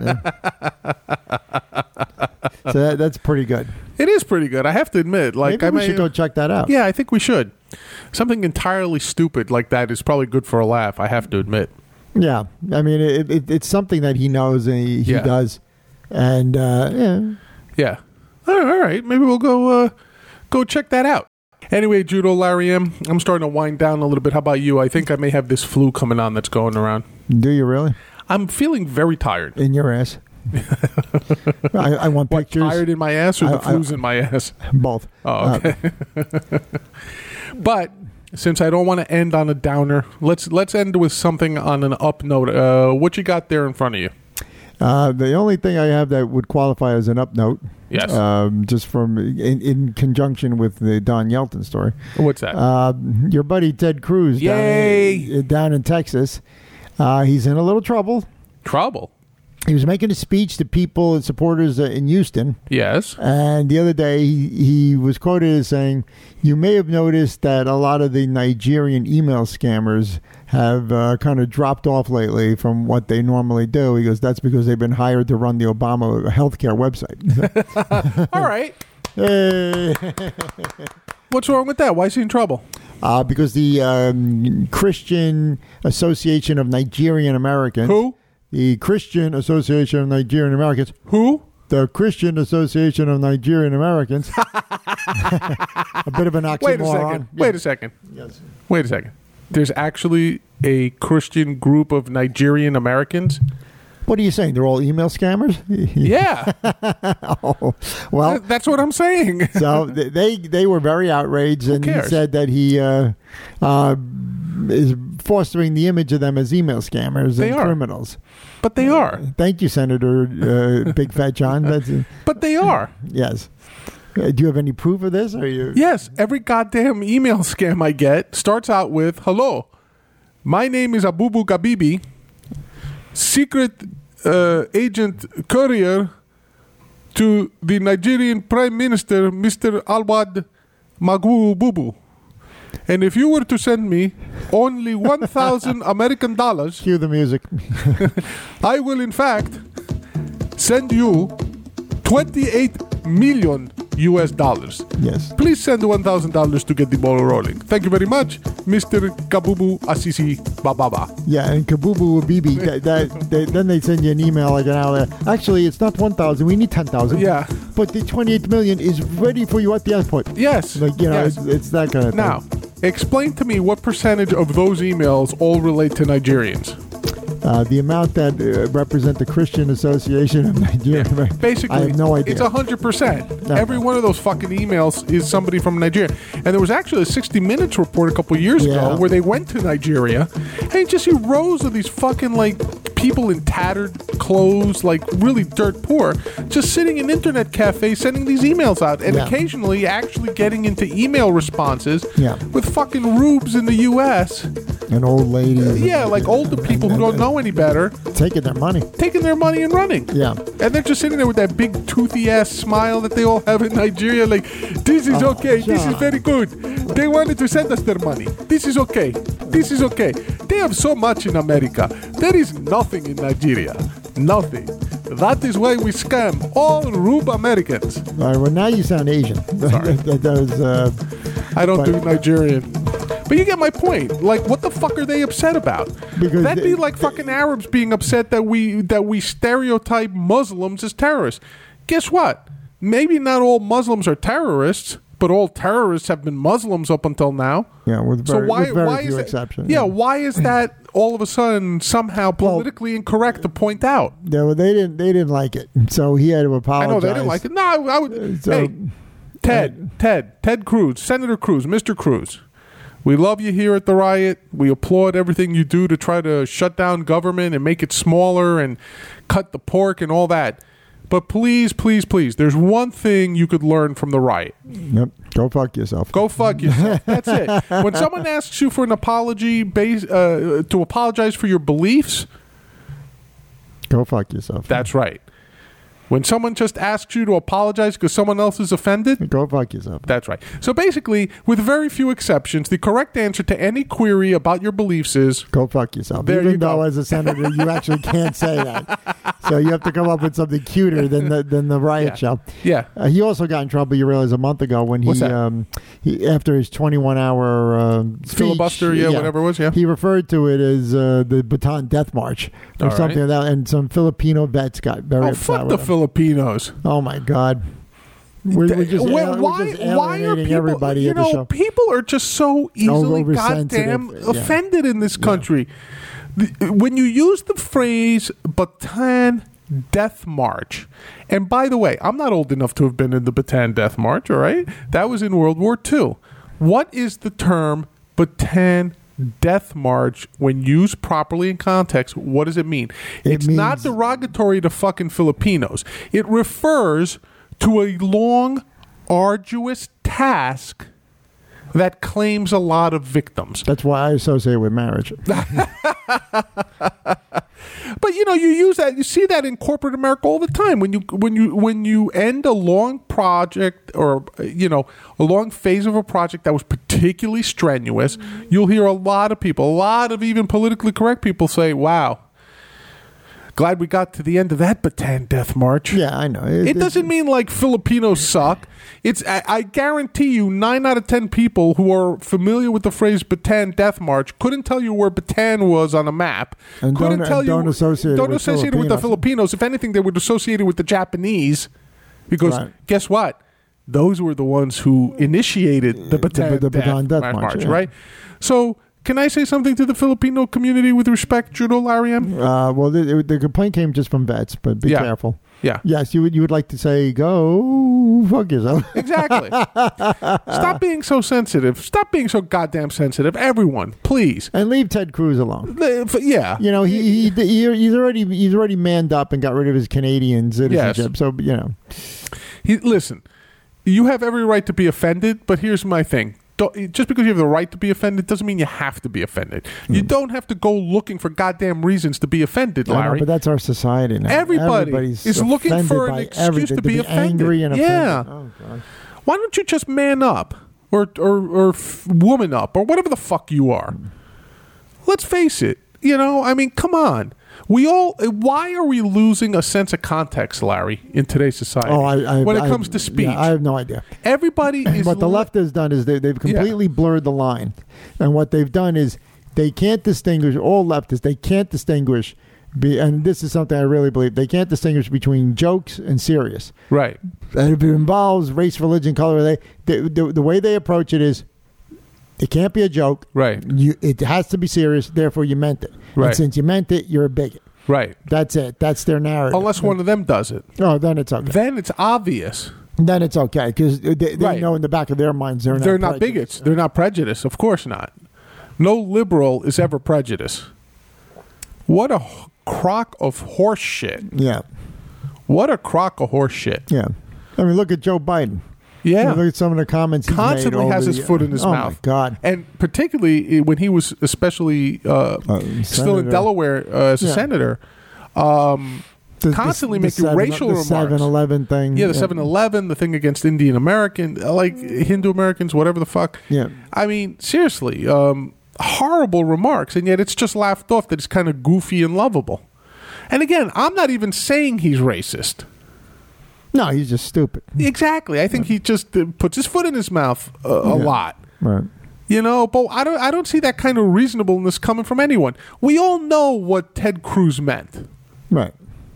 Yeah. So that's pretty good. It is pretty good, I have to admit. Maybe we should go check that out. Yeah, I think we should. Something entirely stupid like that is probably good for a laugh, I have to admit. Yeah. I mean, it's something that he knows and he does. And, Yeah. All right. Maybe we'll go check that out. Anyway, Judo Larry M., I'm starting to wind down a little bit. How about you? I think I may have this flu coming on that's going around. Do you really? I'm feeling very tired. In your ass? I want pictures. Tired in my ass or the flu's in my ass? Both. Oh, okay. But since I don't want to end on a downer, let's end with something on an up note. What you got there in front of you? The only thing I have that would qualify as an up note, yes, just from in conjunction with the Don Yelton story. What's that? Your buddy Ted Cruz, down in Texas, he's in a little trouble. Trouble? He was making a speech to people and supporters in Houston. Yes. And the other day, he was quoted as saying, "You may have noticed that a lot of the Nigerian email scammers have kind of dropped off lately from what they normally do." He goes, "That's because they've been hired to run the Obama healthcare website." All right. Hey. What's wrong with that? Why is he in trouble? Because the Christian Association of Nigerian Americans... Who? The Christian Association of Nigerian Americans. Who? The Christian Association of Nigerian Americans. A bit of an oxymoron. Wait a second. Yes. Wait a second. There's actually a Christian group of Nigerian Americans? What are you saying? They're all email scammers? Yeah. Oh, well, that's what I'm saying. So they were very outraged, and he said that he is fostering the image of them as email scammers and criminals. But they are. Thank you, Senator Big Fat John. But they are. Yes. Do you have any proof of this? Yes. Every goddamn email scam I get starts out with, "Hello, my name is Abubu Gabibi, secret agent courier to the Nigerian Prime Minister, Mr. Alwad Magububu. And if you were to send me only 1,000 American dollars..." Cue the music. "I will, in fact, send you 28 million US dollars. Yes. Please send $1,000 to get the ball rolling. Thank you very much, Mr. Kabubu Asisi Bababa." Yeah, and Kabubu Bibi. Then they send you an email like an hour later. "Actually, it's not 1,000. We need 10,000. Yeah. But the 28 million is ready for you at the airport." Yes. Yes. It's that kind of thing. Now, explain to me what percentage of those emails all relate to Nigerians. The amount that represent the Christian Association of Nigeria. Basically, I have no idea. It's 100%. Every one of those fucking emails is somebody from Nigeria. And there was actually a 60 Minutes report a couple years ago where they went to Nigeria and you just see rows of these fucking people in tattered clothes, really dirt poor, just sitting in internet cafes sending these emails out and occasionally actually getting into email responses with fucking rubes in the U.S. And old ladies. Older people who don't know any better. Taking their money and running. Yeah. And they're just sitting there with that big toothy ass smile that they all have in Nigeria, "This is okay. This is very good. They wanted to send us their money. This is okay. This is okay. They have so much in America. There is nothing in Nigeria. Nothing. That is why we scam all rube Americans." All right, well, now you sound Asian. Sorry. I don't do Nigerian. But you get my point. What the fuck are they upset about? Because that'd be like fucking Arabs being upset that we stereotype Muslims as terrorists. Guess what? maybe not all Muslims are terrorists, but all terrorists have been Muslims up until now. Yeah, with very few exceptions. Yeah, why is that all of a sudden somehow politically incorrect to point out? They didn't like it, so he had to apologize. I know they didn't like it. No, I would. Hey, Ted Cruz, Senator Cruz, Mr. Cruz. We love you here at the Riot. We applaud everything you do to try to shut down government and make it smaller and cut the pork and all that. But please, please, please, there's one thing you could learn from the Riot. Yep. Go fuck yourself. Go fuck yourself. That's it. When someone asks you for an apology to apologize for your beliefs, go fuck yourself. That's right. When someone just asks you to apologize because someone else is offended, go fuck yourself. That's right. So basically, with very few exceptions, the correct answer to any query about your beliefs is go fuck yourself. There Even though, as a senator, you actually can't say that. So you have to come up with something cuter than the Riot show. Yeah. He also got in trouble. You realize a month ago when he after his 21-hour filibuster, whatever it was. Yeah. He referred to it as the Bataan Death March or something like that, and some Filipino vets got very upset with him. Filipinos. Oh my God. We're just alienating everybody you at the show. People are just so easily goddamn offended in this country. When you use the phrase Bataan Death March, and by the way, I'm not old enough to have been in the Bataan Death March, all right? That was in World War II. What is the term Bataan Death March when used properly in context? What does it mean? It's not derogatory to fucking Filipinos. It refers to a long, arduous task that claims a lot of victims. That's why I associate with marriage. But you use that. You see that in corporate America all the time. When you end a long project or a long phase of a project that was particularly strenuous, you'll hear a lot of even politically correct people say, "Wow, glad we got to the end of that Bataan Death March." Yeah, I know. It doesn't mean like Filipinos suck. I guarantee you 9 out of 10 people who are familiar with the phrase Bataan Death March couldn't tell you where Bataan was on a map. And don't associate it with the Filipinos. If anything, they would associate it with the Japanese. Because guess what? Those were the ones who initiated the Bataan Death March, right? So can I say something to the Filipino community with respect, Judo Lariam? Well, the complaint came just from vets, but be careful. Yeah. Yes, you would like to say, go fuck yourself. Exactly. Stop being so sensitive. Stop being so goddamn sensitive. Everyone, please. And leave Ted Cruz alone. Yeah. He's already manned up and got rid of his Canadian citizenship. Yes. So, listen, you have every right to be offended, but here's my thing. Just because you have the right to be offended doesn't mean you have to be offended. You don't have to go looking for goddamn reasons to be offended, Larry. I know, but that's our society now. Everybody is looking for an excuse to be offended. Angry and offended. Yeah. Oh, God. Why don't you just man up or woman up or whatever the fuck you are? Let's face it. Come on. Why are we losing a sense of context, Larry, in today's society when it comes to speech? I have no idea. Everybody is... What the left has done is they've completely blurred the line. And what they've done is they can't distinguish, all leftists, they can't distinguish, and this is something I really believe, they can't distinguish between jokes and serious. Right. And if it involves race, religion, color, the way they approach it is, it can't be a joke. Right. It has to be serious, therefore you meant it. Right. And since you meant it, you're a bigot. Right. That's it. That's their narrative. Unless one of them does it. Oh, then it's okay. Then it's obvious. Then it's okay, because they know in the back of their minds they're not bigots. They're not prejudiced. Of course not. No liberal is ever prejudiced. What a crock of horse shit. Yeah. What a crock of horse shit. Yeah. I mean, look at Joe Biden. Yeah. Look at some of the comments he's constantly made has his foot in his mouth. Oh, my God. And particularly when he was especially still in Delaware as a senator, constantly making racial remarks. The 7-Eleven thing. Yeah, the 7-Eleven, the thing against Indian American, like Hindu Americans, whatever the fuck. Yeah. I mean, seriously, horrible remarks, and yet it's just laughed off that it's kind of goofy and lovable. And again, I'm not even saying he's racist. No, he's just stupid. Exactly. I think he just puts his foot in his mouth a lot. Right. But I don't see that kind of reasonableness coming from anyone. We all know what Ted Cruz meant. Right.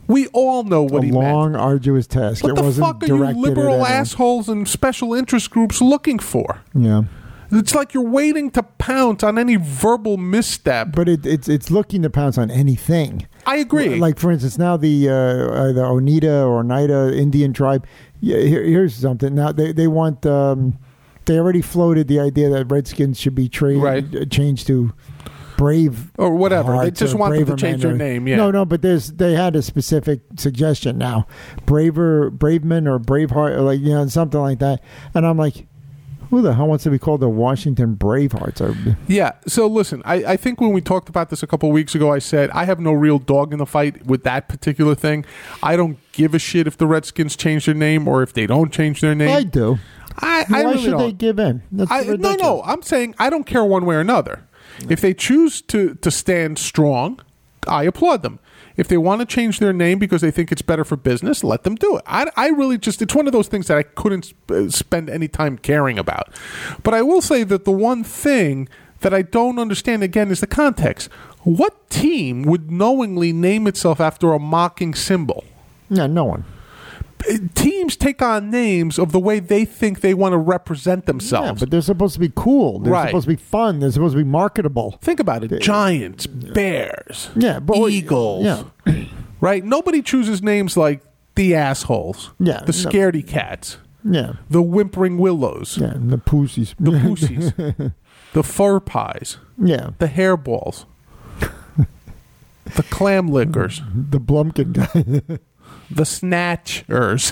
We all know what he meant. A long, arduous task. What the fuck are you liberal assholes and special interest groups looking for? Yeah. It's like you're waiting to pounce on any verbal misstep. But it's looking to pounce on anything. I agree. Like, for instance, now the Oneida Indian tribe. Yeah, here's something. Now they want. They already floated the idea that Redskins should be changed to Brave or whatever. They just want them to change their name. Yeah. No, but they had a specific suggestion now, Braveman or Braveheart, or like something like that. And I'm like, who the hell wants to be called the Washington Bravehearts? Yeah. So listen, I think when we talked about this a couple of weeks ago, I said I have no real dog in the fight with that particular thing. I don't give a shit if the Redskins change their name or if they don't change their name. I do. Why really should they give in? No. I'm saying I don't care one way or another. If they choose to stand strong, I applaud them. If they want to change their name because they think it's better for business, let them do it. I really just, it's one of those things that I couldn't spend any time caring about. But I will say that the one thing that I don't understand, again, is the context. What team would knowingly name itself after a mocking symbol? Yeah, no one. Teams take on names of the way they think they want to represent themselves. Yeah, but they're supposed to be cool. They're supposed to be fun. They're supposed to be marketable. Think about it. Giants, Bears, Eagles. Yeah. Right? Nobody chooses names like the Assholes, the Scaredy Cats, the Whimpering Willows, the Pussies, the Fur Pies, the Hairballs, the Clam Lickers, the Blumpkin guy. The Snatchers,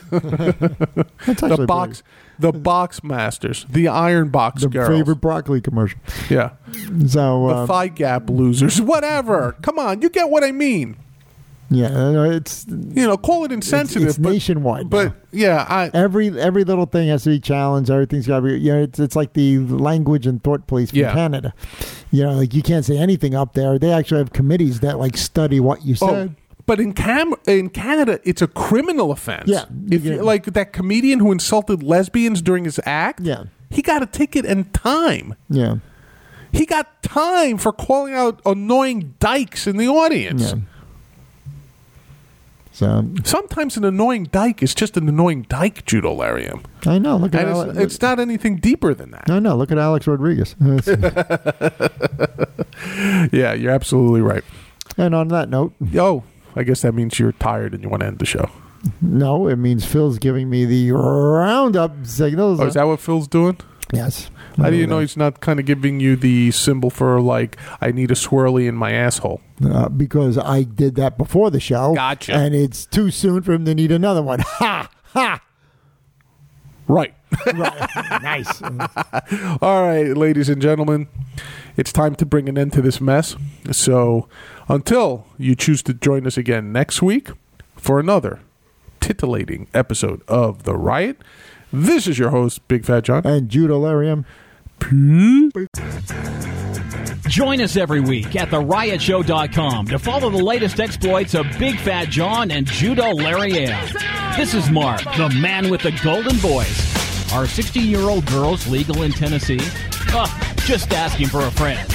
the Box Masters, the Iron Box Girls, the favorite broccoli commercial. Yeah, so the Thigh Gap Losers, whatever. Come on, you get what I mean. Yeah, it's call it insensitive. It's nationwide, but every little thing has to be challenged. Everything's got to be. it's like the language and thought police from Canada. Like you can't say anything up there. They actually have committees that study what you said. But in Canada, it's a criminal offense. Yeah. Like that comedian who insulted lesbians during his act, he got a ticket and time. Yeah. He got time for calling out annoying dykes in the audience. Yeah. So sometimes an annoying dyke is just an annoying dyke, Judo Lariam. I know. Look at it's not anything deeper than that. No. Look at Alex Rodriguez. Yeah, you're absolutely right. And on that note, I guess that means you're tired and you want to end the show. No, it means Phil's giving me the roundup signals. Oh, is that what Phil's doing? Yes. How do you know he's not kind of giving you the symbol for I need a swirly in my asshole? Because I did that before the show. Gotcha. And it's too soon for him to need another one. Ha! Ha! Right. Nice. All right, ladies and gentlemen, it's time to bring an end to this mess. So until you choose to join us again next week for another titillating episode of The Riot, this is your host, Big Fat John. And Judo Lariam. Join us every week at theriot.show.com to follow the latest exploits of Big Fat John and Judo Lariam. This is Mark, the man with the golden voice. Are 16-year-old girls legal in Tennessee? Just asking for a friend.